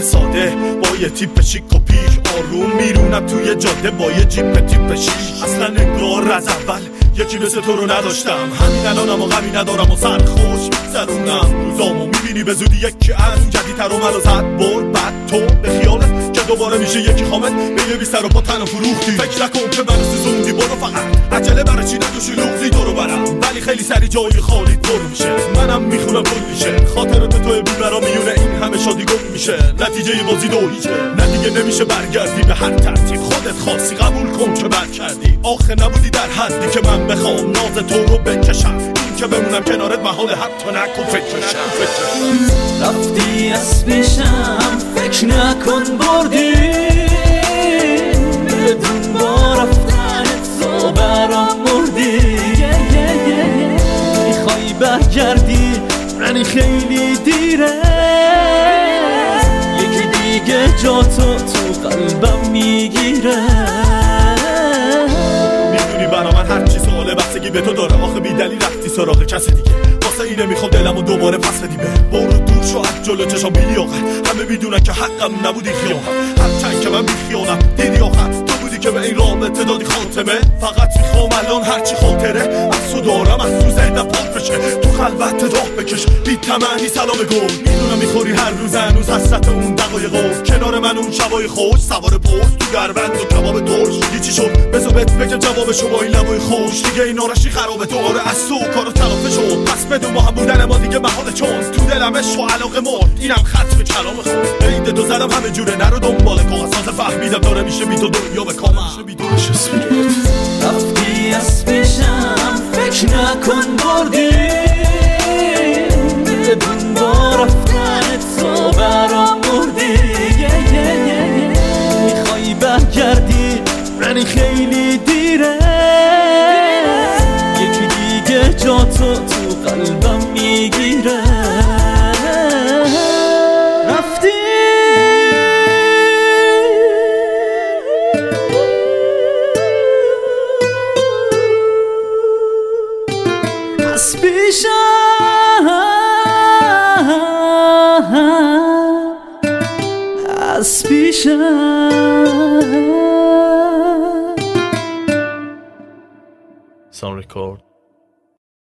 ساده با یه تیپ شیک و پیک، آروم میرونم توی جاده با یه جیپ تیپ شیک. اصلا انگار از اول یکی مثل تو رو نداشتم، همین الانم و غمی ندارم و سر خوش میگذرونم روزامو. میبینی به زودی یکی از جدیدتر و منو زد برد بعد تو به خیالت که دوباره میشه یکی خامت به یه بی سر و پا تنو فروختی. فکر نکن که منو سوزوندی، برو فقط عجله برای چی ندوشی لغزی دورو برم، ولی خیلی سری جایی خالی پر میشه. منم میخونم کل میشه خاطرات توی بیمرا میونه، این همه شادی گم میشه، نتیجه بازی دولیشه. نه دیگه نمیشه برگردی به هر ترتیب، خودت خواستی قبول کن که بد کردی. آخه نبودی در حدی که من بخوام ناز تو رو بکشم، این که بمونم کنارت محاله، حتی نکن فکرشم. رفتی از پیشم فکر نکن بردی، بدون با رفتنت تو برام مردی. میخوای برگردی رنی خیلی دیره، یکی دیگه جا تو قلبم میگیره. میدونی برا من هرچی سواله بستگی به تو داره، آخه بی دلیل رفتی سراغ کس دیگه، واسه اینه میخوام دلمو دوباره پس بدی. برو دور شو از جلو چشام بیلی آخر، همه میدونن که حقم نبودی خیانت، هرچند که من بیخیانم دیدی آخر تو بودی که به این رابطه دادی خاتمه. فقط میخوام الان هرچی خاطره از تو دارم از تو ذهنم پاک بشه، تو خلوت راه بکش بی تمنی سلام گل. میدونم میخوری هر روز هنوز حسرت اون دقایقو، کنار من اون شبای خوش سوار پشت تو دربند و کباب ترش. چی شد بذار بهت بگم جوابشو با این لبای خوش، دیگه این آرشی خرابه دوباره از تو کارو تلافه شد. پس بدون ما هم بودن ما دیگه محاله، چون تو دلم عشق و علاقه مرد، اینم ختم کلام خود. عید تو زدم همه جوره نرو دنبال کاساز، فهمیدم داره میشه بی تو دنیا به کامم. رفتی از پیشم فکر نکن بردی، بدون با رفتنت تو برام مردی. میخوای برگردی رنی خیلی دیره، یکی دیگه جا تو قلبم میگیره. رفتی از پیشم، از پیشم. Sound record.